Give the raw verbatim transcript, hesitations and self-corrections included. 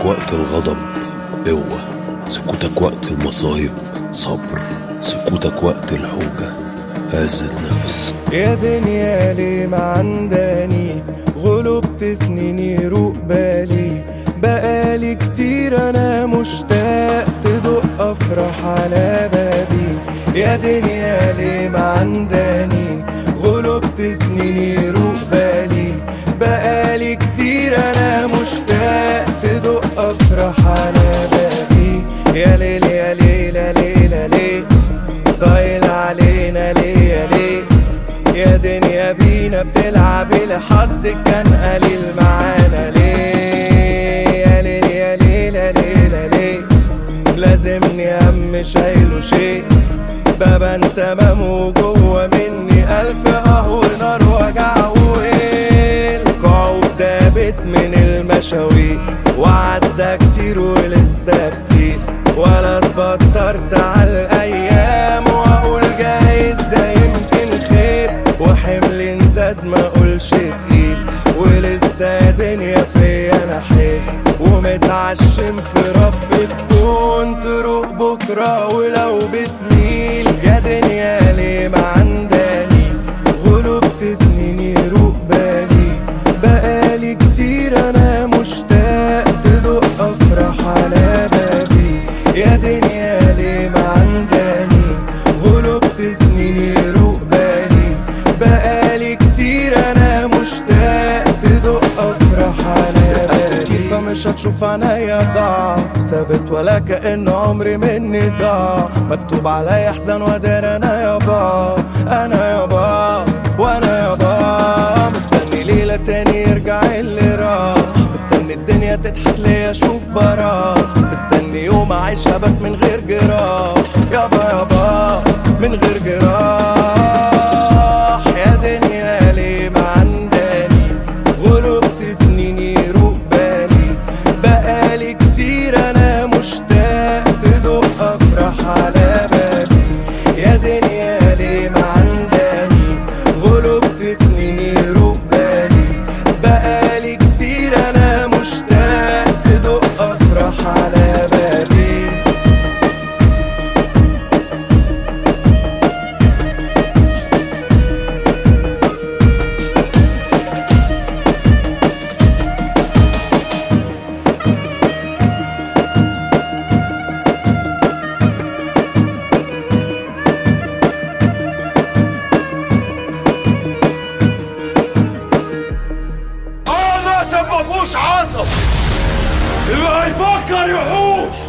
وقت الغضب قوة، سكوتك وقت المصايب صبر، سكوتك وقت الحوجة عزة نفس. يا دنيا ليه ما عنداني غلبت سنيني روق بالي، بقالي كتير انا مشتاق تدق افرح على بابي. يا دنيا ليه ما عنداني غلبت سنيني روق بالي، بقالي كتير انا مشتاق تدق افرح على بابي. يا ليل يا ليل يا ليل يا ليل ضايل علينا ليه يا ليه، يا دنيا بينا بتلعب الحظ كان قليل معانا ليه. يا ليل يا ليل يا ليل يا ليه لازمني هم شايله شيء، بابا تمام وجوه مني ألف اه ونار وجع ويل. قعود دابت من المشاوير وعدى كتير ولسه كتير، ولا اتبطرت على الأيام وأقول جايز ده يمكن خير، وحمل زاد ما اقولش تقيل، ولسه دنيا فيا انا حيل، ومتعشم في رب الكون تروق بكره ولو بتميل. يا دنيا ليه ما عنداني غلبت سنيني روق بالي، بقالي كتير انا مشتاق تدق افرح على بابي. يا دنيا ليه ما عنداني غلبت سنيني روق بالي، بقالي كتير انا مشتاق تدق افرح على بالي. كتير فمش هتشوف عينيا ضعف ثابت ولا كأن عمري مني ضاع، مكتوب عليا احزان وادر انا يابا انا يابا وانا يابا. مستني ليلة تاني يرجع اللي راح، مستني الدنيا تضحك ليا اشوف براح، مستني يوم اعيشها بس من غير جراح يابا يابا من غير جراح. يا دنيا ليه ما عنداني غلبت سنيني روق بالي، بقالي كتير انا مشتاق تدق افرح على بابي. يا دنيا ليه ما عنداني غلبت سنيني روق بالي، بقالي كتير انا مشتاق تدق افرح على بابي. مفهوش عصب، اللي هيفكر يحوش.